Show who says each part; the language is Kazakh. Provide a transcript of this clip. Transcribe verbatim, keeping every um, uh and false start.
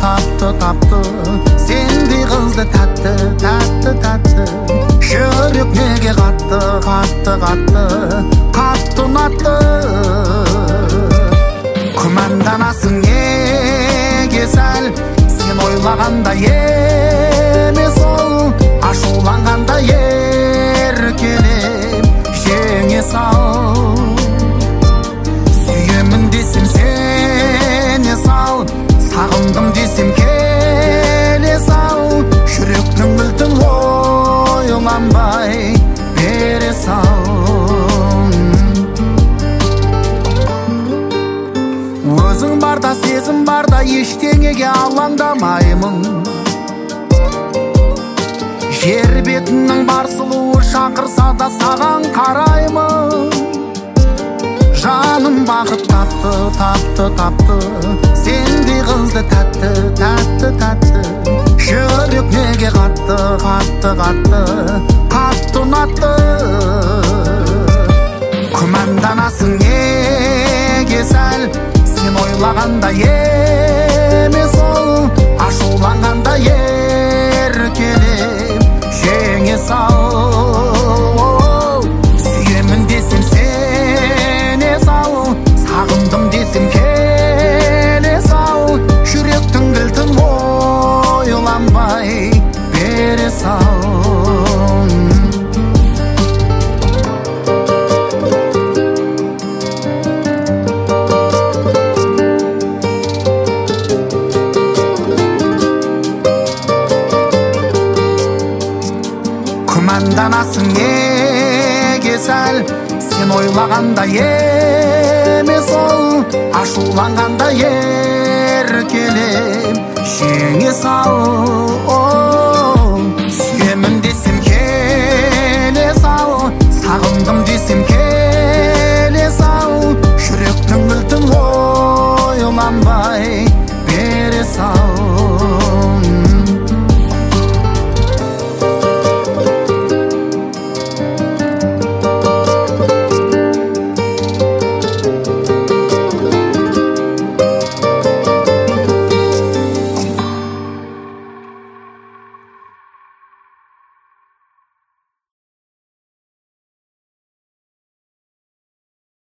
Speaker 1: тапты тапты сендей қызды тәтті тәтті тәтті жүрек неге қатты қатты қатты қатты ұнатты күмәнданасың неге сәл сен ойлағанда емес ол ашуланғанда еркелеп жеңе сал сүйемін десем сене сал сағындым десем келе сал жүректің кілтін ойланбай бере сал өзің барда сезім барда ештеңеге алаңдамаймын жер бетінің бар сұлуы шақырса да саған қараймын жаным бақыт тапты тапты тапты сендей қызды тәтті тәтті тәтті жүрек неге қатты қатты қатты қатты ұнатты күмәнданасың неге сәл сен ойлағанда емес ол ашуланғанда еркелеп жеңе сал сүйемін десем сене сал сағындым десем келе сал жүректің кілтін ойланбай бере сал күмәнданасың неге сәл сен ойлағанда емес ол ашуланғанда еркелеп жеңе сал сүйемін десем келе сал сағындым десем